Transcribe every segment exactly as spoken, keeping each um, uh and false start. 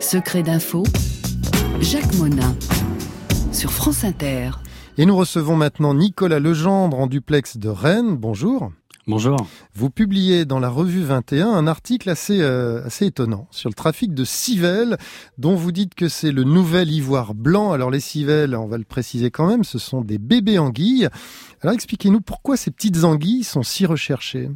Secret d'info, Jacques Monin, sur France Inter. Et nous recevons maintenant Nicolas Legendre en duplex de Rennes. Bonjour. Bonjour. Vous publiez dans la revue vingt et un un article assez, euh, assez étonnant sur le trafic de civelles, dont vous dites que c'est le nouvel ivoire blanc. Alors les civelles, on va le préciser quand même, ce sont des bébés anguilles. Alors expliquez-nous pourquoi ces petites anguilles sont si recherchées.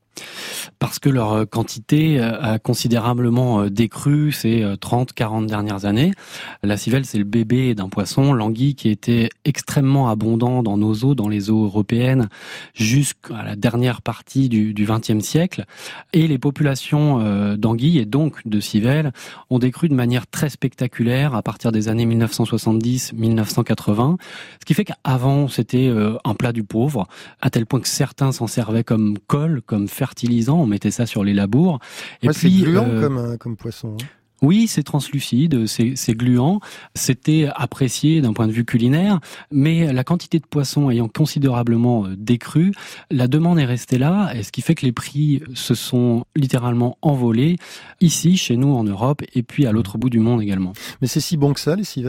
Parce que leur quantité a considérablement décru ces trente à quarante dernières années. La civelle, c'est le bébé d'un poisson, l'anguille, qui était extrêmement abondant dans nos eaux, dans les eaux européennes, jusqu'à la dernière partie du vingtième siècle. Et les populations d'anguilles, et donc de civelles, ont décru de manière très spectaculaire à partir des années mille neuf cent soixante-dix à mille neuf cent quatre-vingts. Ce qui fait qu'avant, c'était un plat du pauvre, à tel point que certains s'en servaient comme colle, comme fertilisant. On mettait ça sur les labours. Et ouais, puis, c'est gluant euh, comme, comme poisson. Hein. Oui, c'est translucide, c'est, c'est gluant. C'était apprécié d'un point de vue culinaire, mais la quantité de poissons ayant considérablement décru, la demande est restée là, et ce qui fait que les prix se sont littéralement envolés, ici, chez nous en Europe, et puis à l'autre bout du monde également. Mais c'est si bon que ça, les civelles ?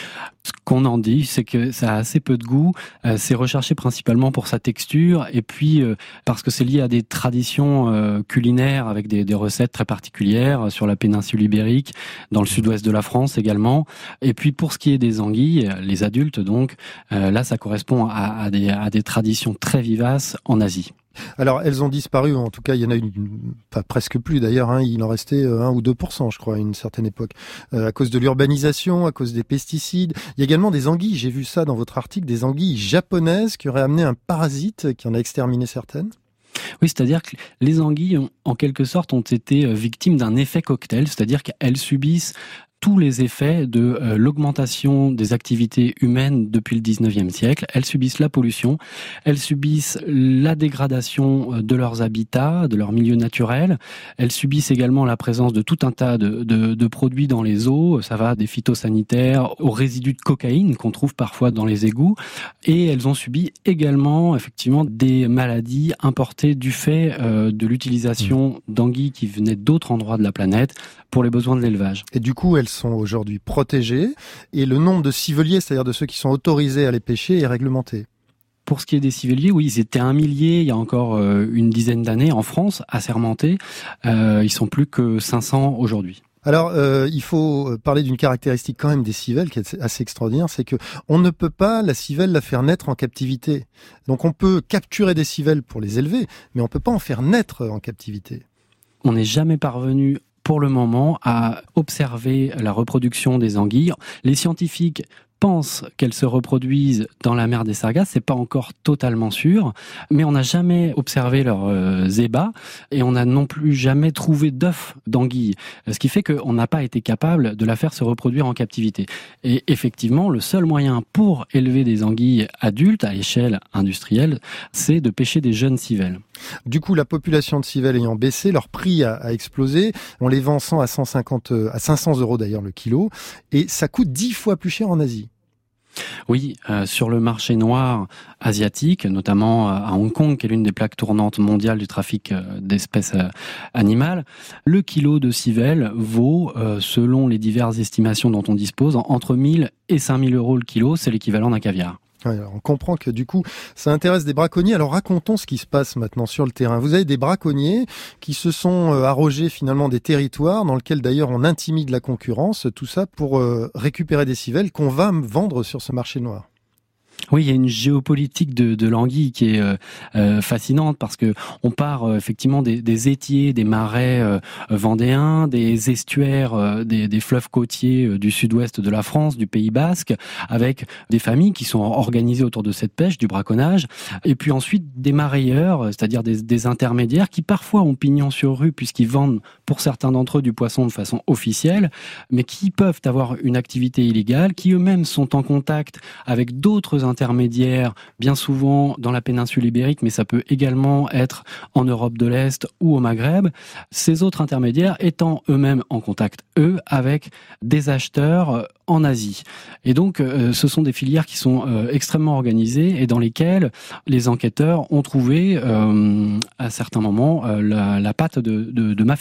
Ce qu'on en dit, c'est que ça a assez peu de goût. Euh, c'est recherché principalement pour sa texture et puis euh, parce que c'est lié à des traditions euh, culinaires avec des, des recettes très particulières sur la péninsule ibérique, dans le sud-ouest de la France également. Et puis pour ce qui est des anguilles, les adultes donc, euh, là ça correspond à, à, des, à des traditions très vivaces en Asie. Alors, elles ont disparu, en tout cas, il y en a une, pas presque plus d'ailleurs, hein, il en restait un ou deux pour cent, je crois, à une certaine époque, euh, à cause de l'urbanisation, à cause des pesticides. Il y a également des anguilles, j'ai vu ça dans votre article, des anguilles japonaises qui auraient amené un parasite qui en a exterminé certaines. Oui, c'est-à-dire que les anguilles, ont, en quelque sorte, ont été victimes d'un effet cocktail, c'est-à-dire qu'elles subissent tous les effets de euh, l'augmentation des activités humaines depuis le dix-neuvième siècle. Elles subissent la pollution, elles subissent la dégradation de leurs habitats, de leurs milieux naturels, elles subissent également la présence de tout un tas de, de, de produits dans les eaux, ça va des phytosanitaires aux résidus de cocaïne qu'on trouve parfois dans les égouts, et elles ont subi également effectivement des maladies importées du fait euh, de l'utilisation d'anguilles qui venaient d'autres endroits de la planète pour les besoins de l'élevage. Et du coup, elles sont aujourd'hui protégées et le nombre de civeliers, c'est-à-dire de ceux qui sont autorisés à les pêcher, est réglementé. Pour ce qui est des civeliers, oui, ils étaient un millier il y a encore euh, une dizaine d'années en France, assermentés. Euh, ils sont plus que cinq cents aujourd'hui. Alors, euh, il faut parler d'une caractéristique quand même des civelles qui est assez extraordinaire, c'est que on ne peut pas la civelle la faire naître en captivité. Donc, on peut capturer des civelles pour les élever, mais on peut pas en faire naître en captivité. On n'est jamais parvenu pour le moment à observer la reproduction des anguilles. Les scientifiques pensent qu'elles se reproduisent dans la mer des Sargasses, c'est pas encore totalement sûr, mais on n'a jamais observé leurs euh, ébats et on n'a non plus jamais trouvé d'œufs d'anguilles, ce qui fait qu'on n'a pas été capable de la faire se reproduire en captivité. Et effectivement, le seul moyen pour élever des anguilles adultes à échelle industrielle, c'est de pêcher des jeunes civelles. Du coup, la population de civelles ayant baissé, leur prix a, a explosé. On les vend cent à cent cinquante, à cinq cents euros d'ailleurs le kilo, et ça coûte dix fois plus cher en Asie. Oui, euh, sur le marché noir asiatique, notamment à Hong Kong, qui est l'une des plaques tournantes mondiales du trafic euh, d'espèces euh, animales, le kilo de civelle vaut, euh, selon les diverses estimations dont on dispose, entre mille et cinq mille euros le kilo, c'est l'équivalent d'un caviar. Ouais, alors on comprend que du coup, ça intéresse des braconniers. Alors racontons ce qui se passe maintenant sur le terrain. Vous avez des braconniers qui se sont euh, arrogés finalement des territoires dans lesquels d'ailleurs on intimide la concurrence, tout ça pour euh, récupérer des civelles qu'on va vendre sur ce marché noir. Oui, il y a une géopolitique de, de l'anguille qui est euh, euh, fascinante parce que on part euh, effectivement des, des étiers, des marais euh, vendéens, des estuaires, euh, des, des fleuves côtiers euh, du sud-ouest de la France, du Pays Basque, avec des familles qui sont organisées autour de cette pêche, du braconnage, et puis ensuite des marailleurs, c'est-à-dire des, des intermédiaires qui parfois ont pignon sur rue puisqu'ils vendent pour certains d'entre eux du poisson de façon officielle, mais qui peuvent avoir une activité illégale, qui eux-mêmes sont en contact avec d'autres intermédiaires, bien souvent dans la péninsule ibérique, mais ça peut également être en Europe de l'Est ou au Maghreb. Ces autres intermédiaires étant eux-mêmes en contact, eux, avec des acheteurs en Asie. Et donc, euh, ce sont des filières qui sont euh, extrêmement organisées et dans lesquelles les enquêteurs ont trouvé, euh, à certains moments, euh, la, la patte de, de, de mafia.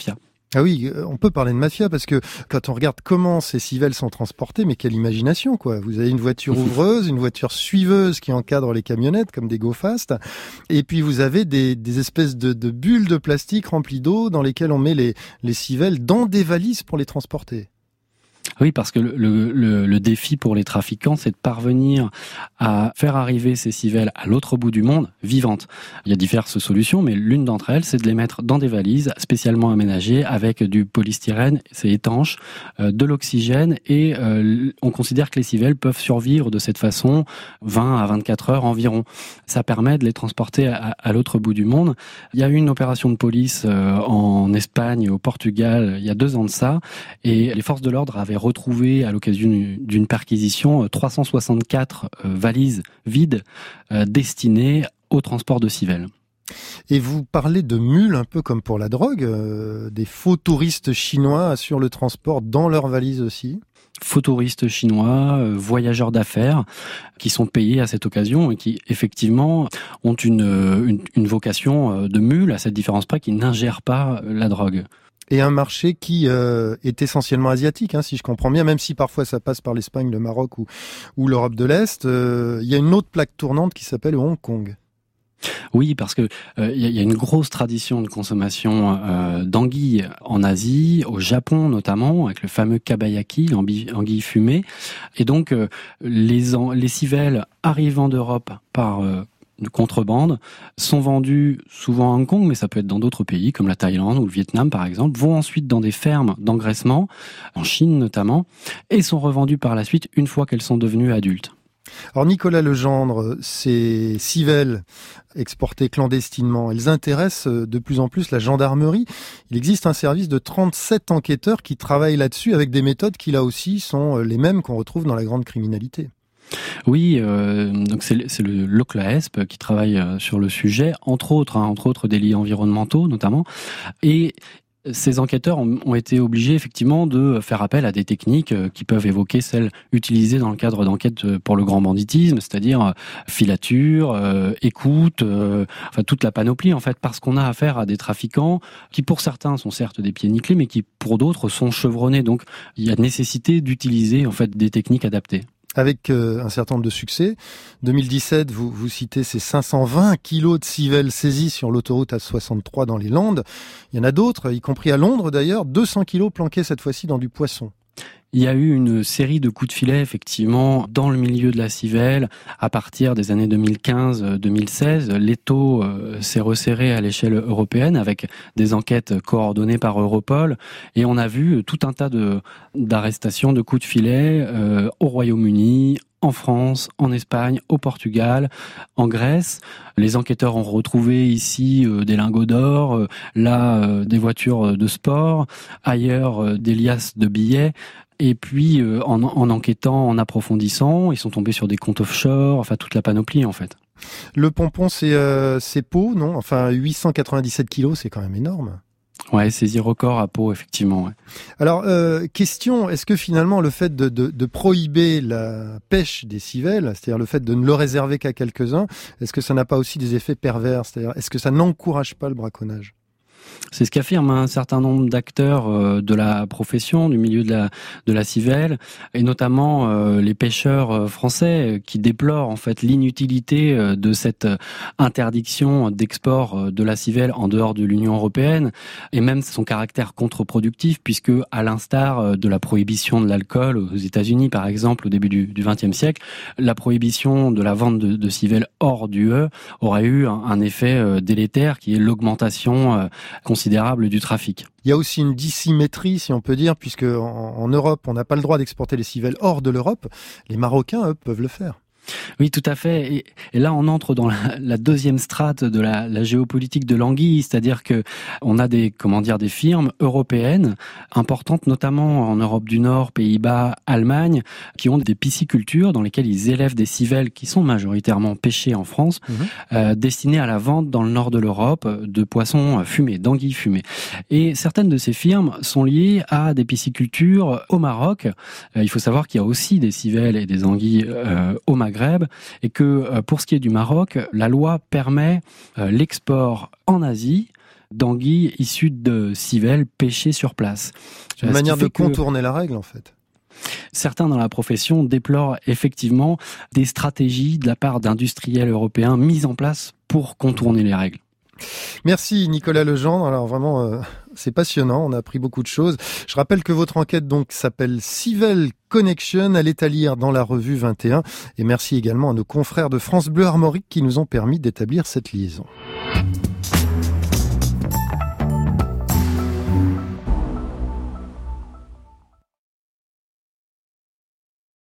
Ah oui, on peut parler de mafia parce que quand on regarde comment ces civelles sont transportées, mais quelle imagination, quoi. Vous avez une voiture ouvreuse, une voiture suiveuse qui encadre les camionnettes comme des go fast, et puis vous avez des, des espèces de, de bulles de plastique remplies d'eau dans lesquelles on met les, les civelles dans des valises pour les transporter. Oui, parce que le, le, le défi pour les trafiquants, c'est de parvenir à faire arriver ces civelles à l'autre bout du monde vivantes. Il y a diverses solutions, mais l'une d'entre elles, c'est de les mettre dans des valises spécialement aménagées avec du polystyrène, c'est étanche, euh, de l'oxygène, et euh, on considère que les civelles peuvent survivre de cette façon vingt à vingt-quatre heures environ. Ça permet de les transporter à, à l'autre bout du monde. Il y a eu une opération de police euh, en Espagne et au Portugal il y a deux ans de ça, et les forces de l'ordre avaient retrouvé à l'occasion d'une perquisition trois cent soixante-quatre valises vides destinées au transport de civelles. Et vous parlez de mules un peu comme pour la drogue, euh, des faux touristes chinois assurent le transport dans leurs valises aussi. Faux touristes chinois, euh, voyageurs d'affaires, qui sont payés à cette occasion et qui effectivement ont une, une, une vocation de mule, à cette différence près qu'ils n'ingèrent pas la drogue. Et un marché qui euh, est essentiellement asiatique, hein, si je comprends bien, même si parfois ça passe par l'Espagne, le Maroc ou, ou l'Europe de l'Est. Euh, il y a une autre plaque tournante qui s'appelle Hong Kong. Oui, parce que euh, y, y a une grosse tradition de consommation euh, d'anguilles en Asie, au Japon notamment, avec le fameux kabayaki, l'anguille fumée. Et donc, euh, les, les civelles arrivant d'Europe par... Euh, de contrebande, sont vendus souvent à Hong Kong, mais ça peut être dans d'autres pays, comme la Thaïlande ou le Vietnam par exemple, vont ensuite dans des fermes d'engraissement, en Chine notamment, et sont revendus par la suite une fois qu'elles sont devenues adultes. Alors Nicolas Legendre, ces civelles exportées clandestinement, elles intéressent de plus en plus la gendarmerie. Il existe un service de trente-sept enquêteurs qui travaillent là-dessus avec des méthodes qui là aussi sont les mêmes qu'on retrouve dans la grande criminalité. Oui, euh, donc c'est, c'est le l'OCLAESP qui travaille sur le sujet, entre autres, hein, entre autres délits environnementaux notamment, et ces enquêteurs ont, ont été obligés effectivement de faire appel à des techniques qui peuvent évoquer celles utilisées dans le cadre d'enquêtes pour le grand banditisme, c'est-à-dire filature, euh, écoute, euh, enfin toute la panoplie en fait, parce qu'on a affaire à des trafiquants qui pour certains sont certes des pieds nickelés, mais qui pour d'autres sont chevronnés. Donc il y a nécessité d'utiliser en fait des techniques adaptées. Avec euh, un certain nombre de succès. deux mille dix-sept, vous, vous citez ces cinq cent vingt kilos de civelles saisies sur l'autoroute A soixante-trois dans les Landes. Il y en a d'autres, y compris à Londres d'ailleurs, deux cents kilos planqués cette fois-ci dans du poisson. Il y a eu une série de coups de filet, effectivement, dans le milieu de la civelle. À partir des années deux mille quinze deux mille seize, l'étau euh, s'est resserré à l'échelle européenne avec des enquêtes coordonnées par Europol. Et on a vu tout un tas de, d'arrestations, de coups de filet euh, au Royaume-Uni, en France, en Espagne, au Portugal, en Grèce. Les enquêteurs ont retrouvé ici euh, des lingots d'or, euh, là euh, des voitures de sport, ailleurs euh, des liasses de billets. Et puis, euh, en, en enquêtant, en approfondissant, ils sont tombés sur des comptes offshore, enfin toute la panoplie en fait. Le pompon, c'est, euh, c'est Pau, non ? Enfin, huit cent quatre-vingt-dix-sept kilos, c'est quand même énorme. Ouais, saisie record à Pau, effectivement. Ouais. Alors, euh, question, est-ce que finalement le fait de, de, de prohiber la pêche des civelles, c'est-à-dire le fait de ne le réserver qu'à quelques-uns, est-ce que ça n'a pas aussi des effets pervers ? C'est-à-dire, est-ce que ça n'encourage pas le braconnage ? C'est ce qu'affirment un certain nombre d'acteurs euh, de la profession, du milieu de la de la civelle, et notamment euh, les pêcheurs euh, français qui déplorent en fait l'inutilité euh, de cette interdiction d'export euh, de la civelle en dehors de l'Union européenne, et même son caractère contre-productif, puisque à l'instar euh, de la prohibition de l'alcool aux États-Unis par exemple au début du vingtième siècle, la prohibition de la vente de, de civelles hors d'U E aurait eu un, un effet euh, délétère qui est l'augmentation euh, considérable du trafic. Il y a aussi une dissymétrie, si on peut dire, puisque en, en Europe, on n'a pas le droit d'exporter les civelles hors de l'Europe. Les Marocains, eux, peuvent le faire. Oui, tout à fait. Et, et là, on entre dans la, la deuxième strate de la, la géopolitique de l'anguille, c'est-à-dire que on a des, comment dire, des firmes européennes importantes, notamment en Europe du Nord, Pays-Bas, Allemagne, qui ont des piscicultures dans lesquelles ils élèvent des civelles qui sont majoritairement pêchées en France, mmh. euh, destinées à la vente dans le nord de l'Europe de poissons fumés, d'anguilles fumées. Et certaines de ces firmes sont liées à des piscicultures au Maroc. Euh, il faut savoir qu'il y a aussi des civelles et des anguilles euh, au Maghreb. Et que pour ce qui est du Maroc, la loi permet l'export en Asie d'anguilles issues de civelles pêchées sur place. Une manière de contourner la règle, en fait. Certains dans la profession déplorent effectivement des stratégies de la part d'industriels européens mises en place pour contourner les règles. Merci Nicolas Legendre. Alors vraiment, euh, c'est passionnant. On a appris beaucoup de choses. Je rappelle que votre enquête donc s'appelle Civil Connection. Elle est à lire dans la revue vingt et un. Et merci également à nos confrères de France Bleu Armorique qui nous ont permis d'établir cette liaison.